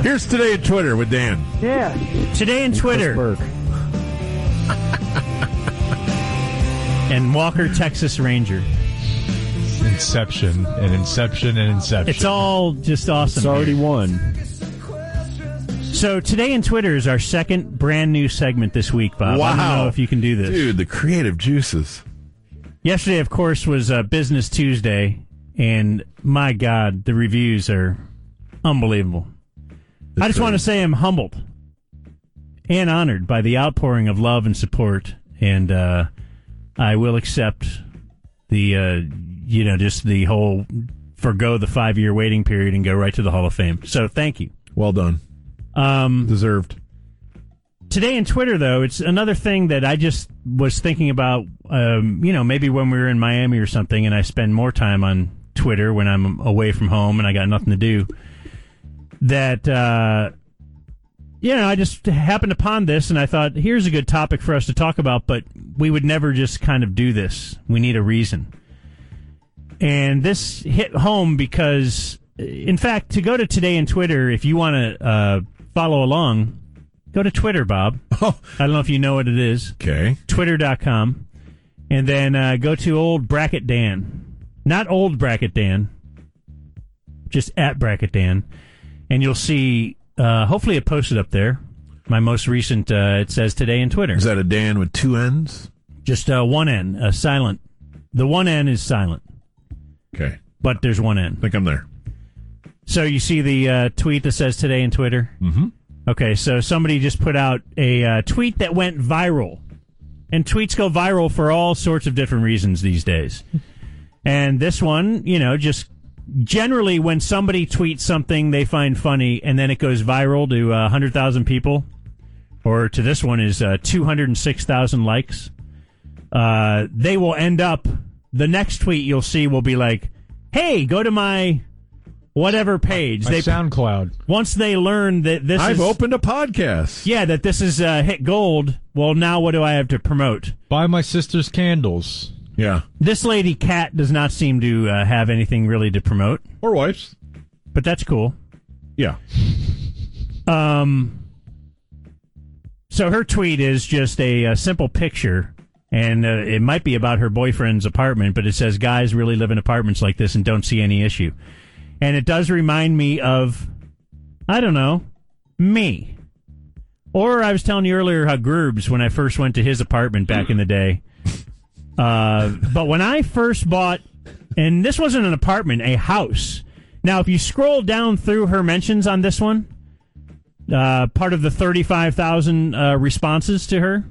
Here's Today in Twitter with Dan. Yeah. Today in Twitter. And Walker, Texas Ranger. Inception and Inception and Inception. It's all just awesome. It's already won. So Today in Twitter is our second brand new segment this week, Bob. Wow. I don't know if you can do this. Dude, the creative juices. Yesterday, of course, was Business Tuesday, and my God, the reviews are unbelievable. I just want to say I'm humbled and honored by the outpouring of love and support, and I will accept the, just the whole forgo the 5-year waiting period and go right to the Hall of Fame. So thank you. Well done. Deserved. Today in Twitter, though, it's another thing that I just was thinking about, maybe when we were in Miami or something, and I spend more time on Twitter when I'm away from home and I got nothing to do, that, I just happened upon this, and I thought, here's a good topic for us to talk about, but we would never just kind of do this. We need a reason. And this hit home because, in fact, to go to Today in Twitter, if you want to follow along, go to Twitter, Bob. Oh. I don't know if you know what it is. Okay. Twitter.com. And then go to Old Bracket Dan. Not Old Bracket Dan. Just at Bracket Dan. And you'll see, hopefully it posted up there. My most recent, it says Today in Twitter. Is that a Dan with two N's? Just one N, silent. The one N is silent. Okay. But there's one N. I think I'm there. So you see the tweet that says Today in Twitter? Mm-hmm. Okay, so somebody just put out a tweet that went viral. And tweets go viral for all sorts of different reasons these days. And this one, just generally when somebody tweets something they find funny and then it goes viral to 100,000 people, or to this one is 206,000 likes, they will end up, the next tweet you'll see will be like, hey, go to my whatever page. My SoundCloud. Once they learn that this I've opened a podcast. Yeah, that this is hit gold, well, now what do I have to promote? Buy my sister's candles. Yeah. This lady, Kat, does not seem to have anything really to promote. Or wife's. But that's cool. Yeah. So her tweet is just a simple picture, and it might be about her boyfriend's apartment, but it says, guys really live in apartments like this and don't see any issue. And it does remind me of, I don't know, me. Or I was telling you earlier how Gerbs, when I first went to his apartment back in the day. But when I first bought, and this wasn't an apartment, a house. Now, if you scroll down through her mentions on this one, part of the 35,000 responses to her,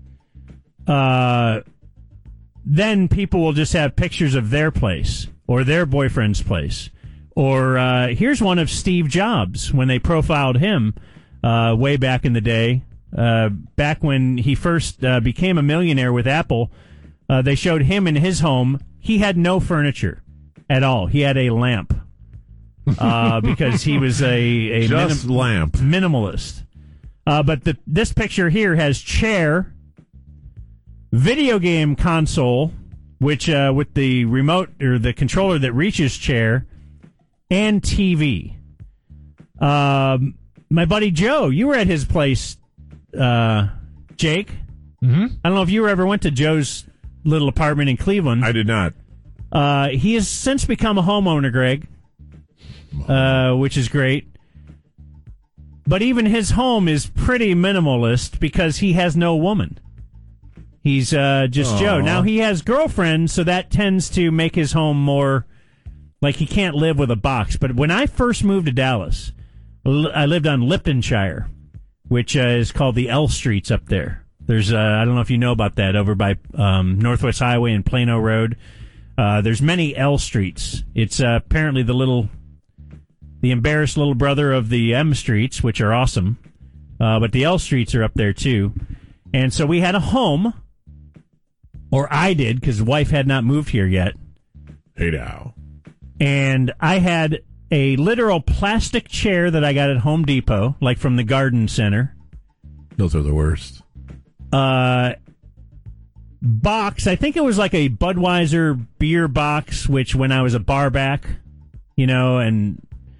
then people will just have pictures of their place or their boyfriend's place. Or here's one of Steve Jobs when they profiled him way back in the day, back when he first became a millionaire with Apple. They showed him in his home. He had no furniture at all. He had a lamp because he was a lamp minimalist. But this picture here has chair, video game console, which with the remote or the controller that reaches chair, and TV. My buddy Joe, you were at his place, Jake. Mm-hmm. I don't know if you ever went to Joe's little apartment in Cleveland. I did not. He has since become a homeowner, Greg, which is great. But even his home is pretty minimalist because he has no woman. He's just Joe. Now, he has girlfriends, so that tends to make his home more like he can't live with a box. But when I first moved to Dallas, I lived on Liptonshire, which is called the L Streets up there. There's, I don't know if you know about that, over by Northwest Highway and Plano Road. There's many L Streets. It's apparently the embarrassed little brother of the M Streets, which are awesome. But the L Streets are up there, too. And so we had a home, or I did, because the wife had not moved here yet. Hey, now. And I had a literal plastic chair that I got at Home Depot, like from the garden center. Those are the worst. Box, I think it was like a Budweiser beer box, which when I was a bar back, and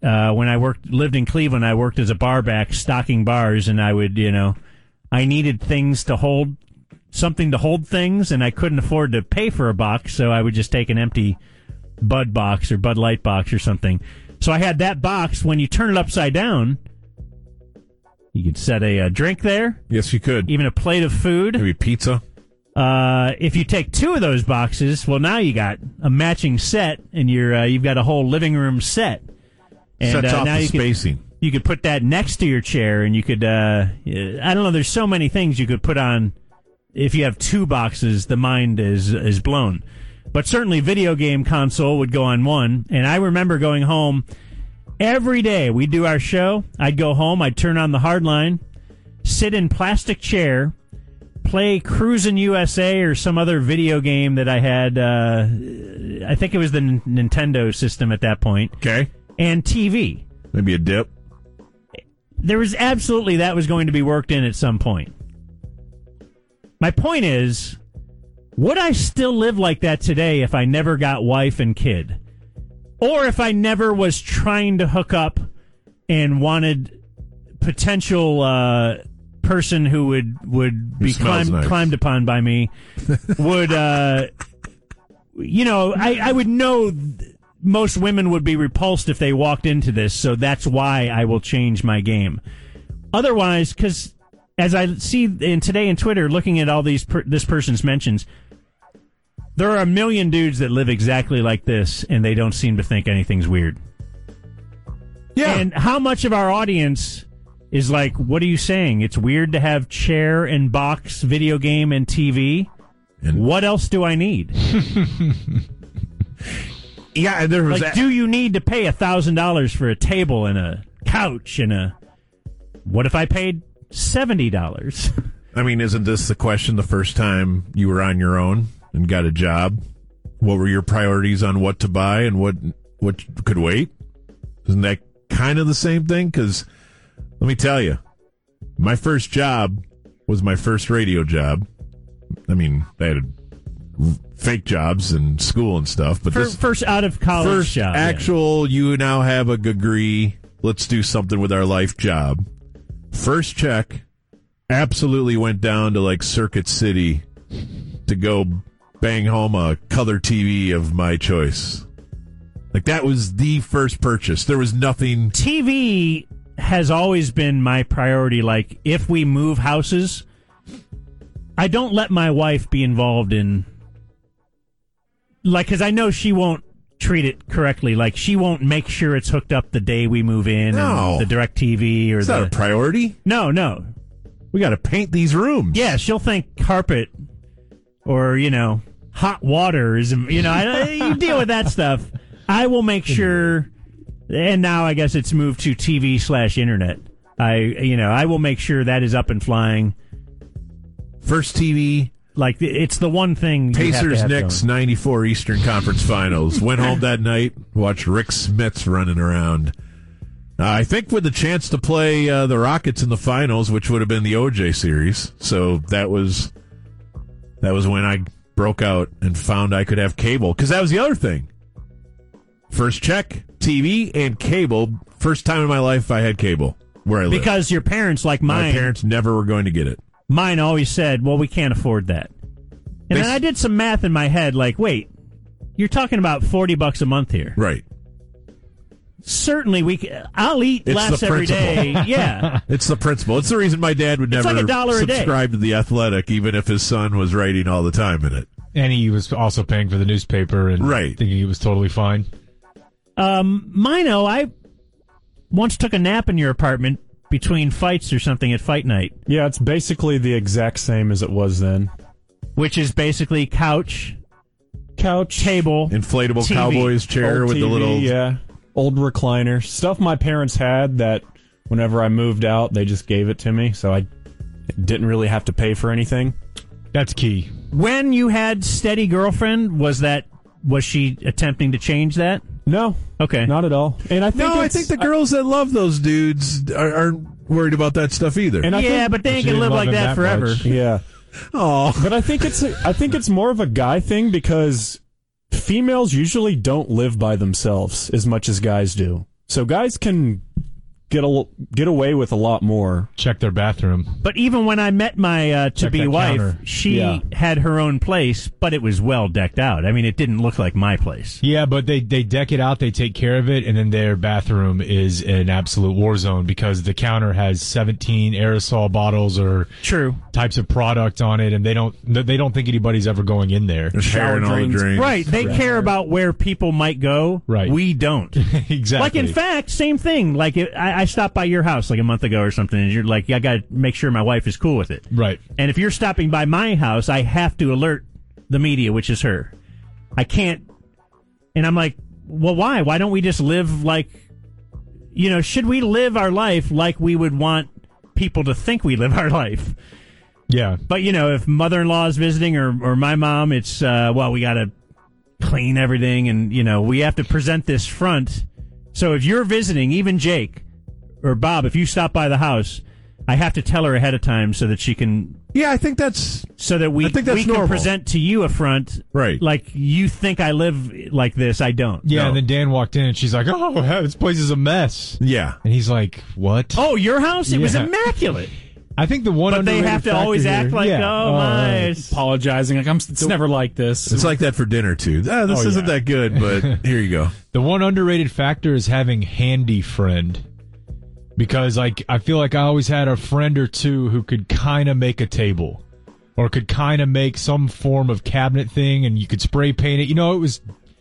when I lived in Cleveland, I worked as a barback stocking bars, and I would, I needed something to hold things, and I couldn't afford to pay for a box, so I would just take an empty Bud box or Bud Light box or something. So I had that box. When you turn it upside down, you could set a drink there. Yes, you could. Even a plate of food. Maybe pizza. If you take two of those boxes, well, now you got a matching set, and you've got a whole living room set. And Sets off now the you spacing. you could put that next to your chair, and you could, I don't know, there's so many things you could put on. If you have two boxes, the mind is blown. But certainly video game console would go on one. And I remember going home every day. We'd do our show. I'd go home. I'd turn on the hardline, sit in plastic chair, play Cruisin' USA or some other video game that I had. I think it was the Nintendo system at that point. Okay. And TV. Maybe a dip. There was absolutely that was going to be worked in at some point. My point is, would I still live like that today if I never got wife and kid? Or if I never was trying to hook up and wanted potential person who would be climbed upon by me would, I would know most women would be repulsed if they walked into this, so that's why I will change my game. Otherwise, because as I see today in Twitter, looking at all this person's mentions, there are a million dudes that live exactly like this, and they don't seem to think anything's weird. Yeah. And how much of our audience is like, what are you saying? It's weird to have chair and box, video game, and TV? And what else do I need? Yeah, there was do you need to pay $1,000 for a table and a couch and what if I paid $70? I mean, isn't this the question the first time you were on your own and got a job? What were your priorities on what to buy and what could wait? Isn't that kind of the same thing? Because let me tell you, my first job was my first radio job. I mean, I had fake jobs in school and stuff, but first out of college job, actual, you now have a degree. Let's do something with our life job. First check, absolutely went down to like Circuit City to go bang home a color TV of my choice. Like that was the first purchase. There was nothing. TV has always been my priority. Like if we move houses, I don't let my wife be involved in. Like, because I know she won't treat it correctly. Like, she won't make sure it's hooked up the day we move in. No. And the DirecTV or Is that a priority? No. We got to paint these rooms. Yeah, she'll think carpet or, hot water is, you deal with that stuff. I will make sure, and now I guess it's moved to TV/internet. I will make sure that is up and flying. First TV. Like, it's the one thing you have to Pacers have Knicks going. 94 Eastern Conference Finals. Went home that night, watched Rick Smits running around. I think with the chance to play the Rockets in the finals, which would have been the OJ series. So that was when I broke out and found I could have cable. Because that was the other thing. First check, TV and cable. First time in my life I had cable where I lived. Because your parents, like mine... My parents never were going to get it. Mine always said, well, we can't afford that. And then I did some math in my head, like, wait, you're talking about $40 a month here. Right. Certainly, I'll eat less every day. Yeah. It's the principle. It's the reason my dad would never like $1 a day. subscribe to The Athletic, even if his son was writing all the time in it. And he was also paying for the newspaper and thinking he was totally fine. Mino, I once took a nap in your apartment between fights or something at fight night. Yeah, it's basically the exact same as it was then. Which is basically couch, table, inflatable TV. Cowboys chair old with TV, the little... Yeah, old recliner. Stuff my parents had that whenever I moved out, they just gave it to me, so I didn't really have to pay for anything. That's key. When you had steady girlfriend, was she attempting to change that? No. Okay. Not at all. And I think the girls that love those dudes aren't worried about that stuff either. And but they ain't gonna live like that forever. Much. Yeah. Oh. But I think it's more of a guy thing because females usually don't live by themselves as much as guys do. So guys can get away with a lot more. Check their bathroom. But even when I met my to-be wife, counter. she had her own place, but it was well decked out. I mean, it didn't look like my place. Yeah, but they deck it out, they take care of it, and then their bathroom is an absolute war zone because the counter has 17 aerosol bottles or True types of product on it, and they don't think anybody's ever going in there. There's hair in all the drains. Right. They care about where people might go. Right. We don't. Exactly. Like, in fact, same thing. Like, I stopped by your house like a month ago or something, and you're like, I got to make sure my wife is cool with it. Right. And if you're stopping by my house, I have to alert the media, which is her. I can't. And I'm like, well, why? Why don't we just live like, should we live our life like we would want people to think we live our life? Yeah. But, if mother-in-law is visiting or my mom, it's, we got to clean everything and, we have to present this front. So if you're visiting, even Jake or Bob, if you stop by the house, I have to tell her ahead of time so that she can... Yeah, I think that's... So that we can present to you a front. Right. Like, you think I live like this, I don't. Yeah, No. and then Dan walked in and she's like, oh, this place is a mess. Yeah. And he's like, what? Oh, your house? It was Yeah. immaculate. I think the one But they underrated have to factor always act here- like, yeah. my... Apologizing, like it's never like this. It's like that for dinner, too. This isn't that good, but here you go. The one underrated factor is having handy friend. Because, I feel like I always had a friend or two who could kind of make a table. Or could kind of make some form of cabinet thing, and you could spray paint it. It was...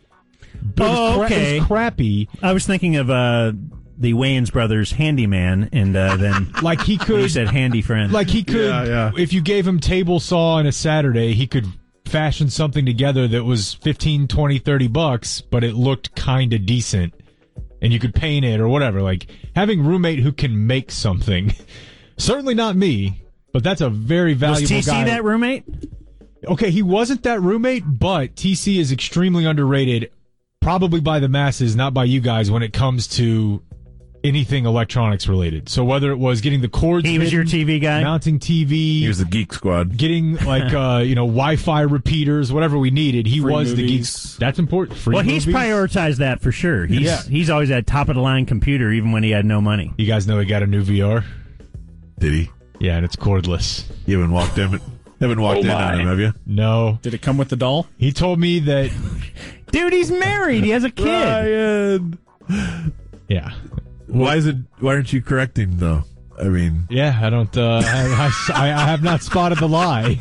okay. It was crappy. I was thinking of the Wayans brothers handyman, and then Like he could... you said handy friend. Like he could... Yeah. If you gave him table saw on a Saturday, he could fashion something together that was $15, $20, $30, but it looked kind of decent. And you could paint it or whatever. Like, having a roommate who can make something. Certainly not me, but that's a very valuable was TC guy. that roommate? Okay, he wasn't that roommate, but TC is extremely underrated, probably by the masses, not by you guys, when it comes to anything electronics related. So whether it was getting the cords He was your TV guy? mounting TV, He was the Geek Squad. getting Wi-Fi repeaters, whatever we needed, he Free was the movies. geek. That's important. Free Well, he's movies. prioritized that for sure. He's always had top-of-the-line computer, even when he had no money. You guys know he got a new VR? Did he? Yeah, and it's cordless. You haven't walked in on him, have you? No. Did it come with the doll? He told me that, Dude, he's married. He has a kid. Ryan. yeah. Why aren't you correcting, though? I mean... Yeah, I don't, I have not spotted the lie.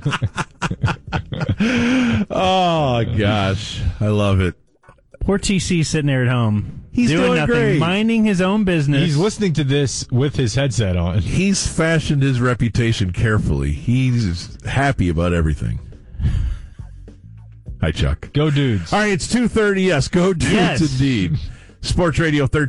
Oh, gosh. I love it. Poor TC sitting there at home. He's doing nothing, great. minding his own business. He's listening to this with his headset on. He's fashioned his reputation carefully. He's happy about everything. Hi, Chuck. Go Dudes. All right, it's 2:30. Yes, go Dudes Yes. indeed. Sports Radio 13.